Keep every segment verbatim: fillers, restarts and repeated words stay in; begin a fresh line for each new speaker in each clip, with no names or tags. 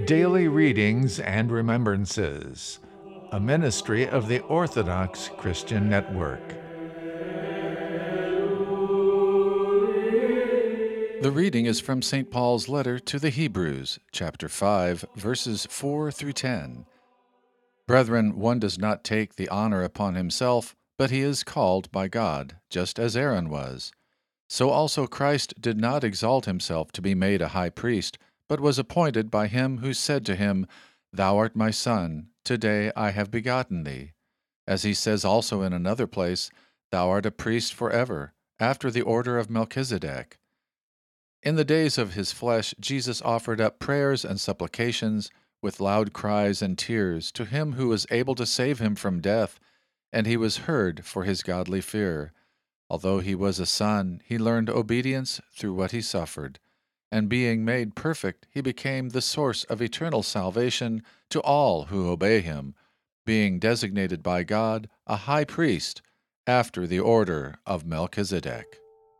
Daily Readings and Remembrances, a ministry of the Orthodox Christian Network.
The reading is from Saint Paul's letter to the Hebrews, chapter five, verses four through ten. Brethren, one does not take the honor upon himself, but he is called by God, just as Aaron was. So also Christ did not exalt himself to be made a high priest, but was appointed by him who said to him, Thou art my Son, today I have begotten thee. As he says also in another place, Thou art a priest forever, after the order of Melchizedek. In the days of his flesh, Jesus offered up prayers and supplications with loud cries and tears to him who was able to save him from death, and he was heard for his godly fear. Although he was a son, he learned obedience through what he suffered, and being made perfect, he became the source of eternal salvation to all who obey him, being designated by God a high priest after the order of Melchizedek.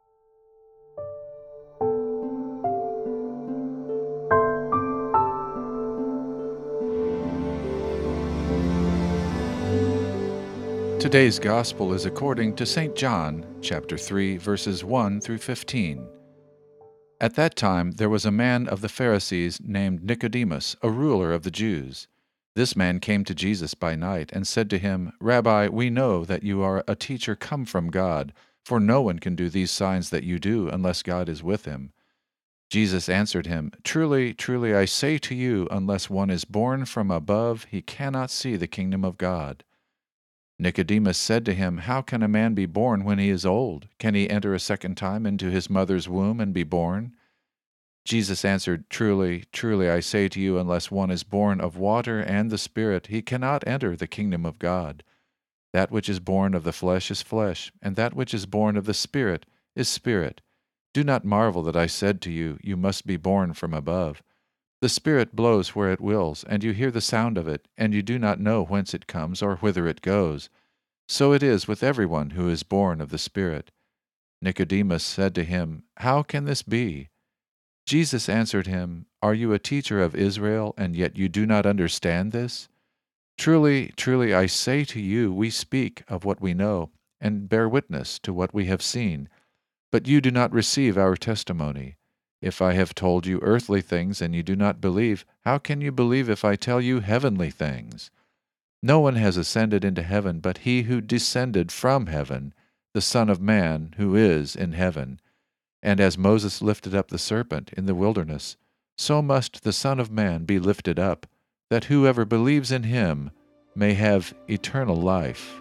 Today's Gospel is according to Saint John, chapter three, verses one through fifteen. At that time there was a man of the Pharisees named Nicodemus, a ruler of the Jews. This man came to Jesus by night and said to him, Rabbi, we know that you are a teacher come from God, for no one can do these signs that you do unless God is with him. Jesus answered him, Truly, truly, I say to you, unless one is born from above, he cannot see the kingdom of God. Nicodemus said to him, How can a man be born when he is old? Can he enter a second time into his mother's womb and be born? Jesus answered, Truly, truly, I say to you, unless one is born of water and the Spirit, he cannot enter the kingdom of God. That which is born of the flesh is flesh, and that which is born of the Spirit is spirit. Do not marvel that I said to you, You must be born from above. The Spirit blows where it wills, and you hear the sound of it, and you do not know whence it comes or whither it goes. So it is with everyone who is born of the Spirit. Nicodemus said to him, How can this be? Jesus answered him, Are you a teacher of Israel, and yet you do not understand this? Truly, truly, I say to you, we speak of what we know, and bear witness to what we have seen, but you do not receive our testimony. If I have told you earthly things and you do not believe, how can you believe if I tell you heavenly things? No one has ascended into heaven but he who descended from heaven, the Son of Man who is in heaven. And as Moses lifted up the serpent in the wilderness, so must the Son of Man be lifted up, that whoever believes in him may have eternal life.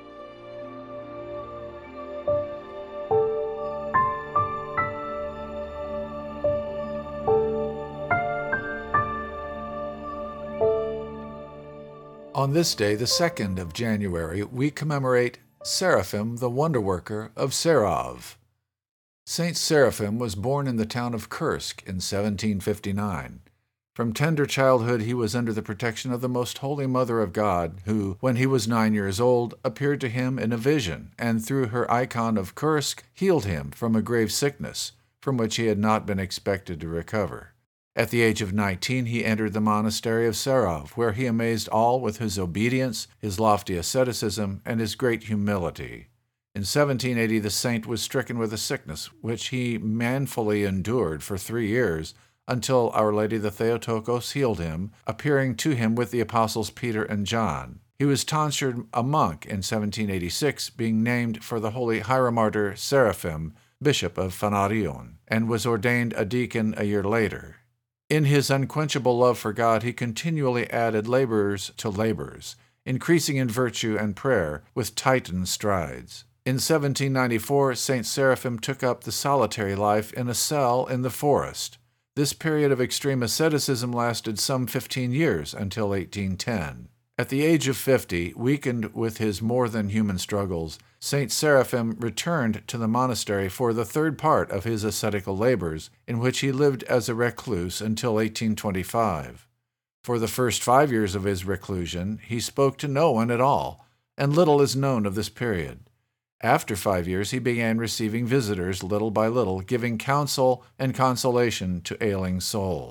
On this day, the second of January, we commemorate Seraphim, the wonder-worker of Serov. Saint Seraphim was born in the town of Kursk in seventeen fifty-nine. From tender childhood he was under the protection of the Most Holy Mother of God, who, when he was nine years old, appeared to him in a vision, and through her icon of Kursk healed him from a grave sickness, from which he had not been expected to recover. At the age of nineteen, he entered the monastery of Serov, where he amazed all with his obedience, his lofty asceticism, and his great humility. In seventeen eighty, the saint was stricken with a sickness, which he manfully endured for three years, until Our Lady the Theotokos healed him, appearing to him with the apostles Peter and John. He was tonsured a monk in seventeen eighty-six, being named for the holy hieromartyr Seraphim, bishop of Phanarion, and was ordained a deacon a year later. In his unquenchable love for God, he continually added labors to labors, increasing in virtue and prayer with Titan strides. In seventeen ninety-four, Saint Seraphim took up the solitary life in a cell in the forest. This period of extreme asceticism lasted some fifteen years, until eighteen ten. At the age of fifty, weakened with his more-than-human struggles, Saint Seraphim returned to the monastery for the third part of his ascetical labors, in which he lived as a recluse until eighteen twenty-five. For the first five years of his reclusion, he spoke to no one at all, and little is known of this period. After five years, he began receiving visitors little by little, giving counsel and consolation to ailing souls.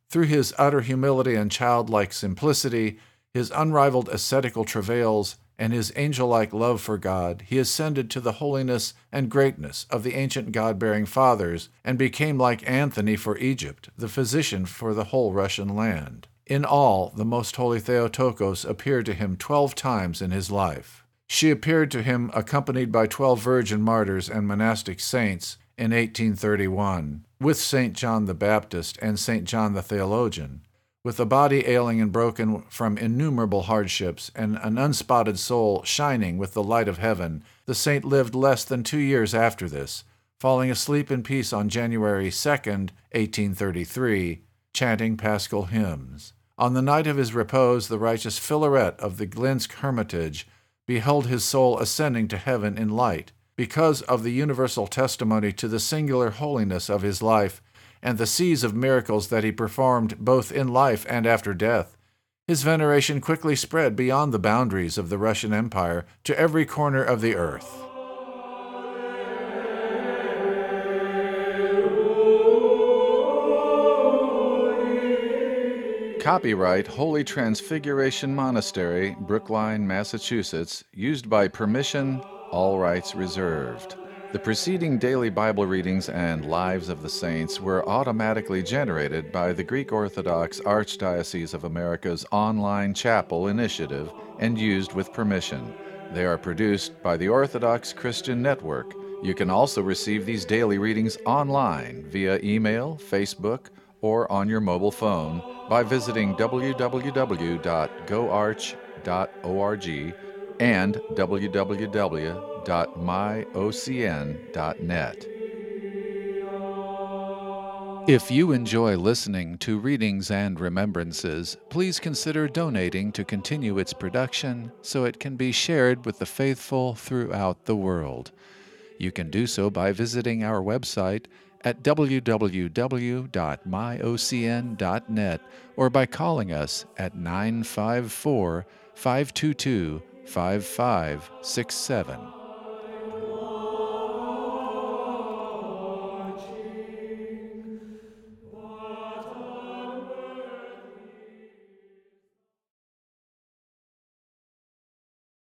Through his utter humility and childlike simplicity, his unrivaled ascetical travails, and his angel-like love for God, he ascended to the holiness and greatness of the ancient God-bearing fathers and became like Anthony for Egypt, the physician for the whole Russian land. In all, the Most Holy Theotokos appeared to him twelve times in his life. She appeared to him accompanied by twelve virgin martyrs and monastic saints in eighteen thirty-one, with Saint John the Baptist and Saint John the Theologian. With a body ailing and broken from innumerable hardships and an unspotted soul shining with the light of heaven, the saint lived less than two years after this, falling asleep in peace on January second, eighteen thirty-three, chanting Paschal hymns. On the night of his repose, the righteous Philaret of the Glinsk Hermitage beheld his soul ascending to heaven in light. Because of the universal testimony to the singular holiness of his life and the seas of miracles that he performed both in life and after death, his veneration quickly spread beyond the boundaries of the Russian Empire to every corner of the earth.
Copyright Holy Transfiguration Monastery, Brookline, Massachusetts, used by permission, all rights reserved. The preceding daily Bible readings and Lives of the Saints were automatically generated by the Greek Orthodox Archdiocese of America's online chapel initiative and used with permission. They are produced by the Orthodox Christian Network. You can also receive these daily readings online via email, Facebook, or on your mobile phone by visiting w w w dot go arch dot org and w w w dot my o c n dot net. If you enjoy listening to Readings and Remembrances, please consider donating to continue its production so it can be shared with the faithful throughout the world. You can do so by visiting our website at w w w dot my o c n dot net or by calling us at nine five four, five two two, five five six seven.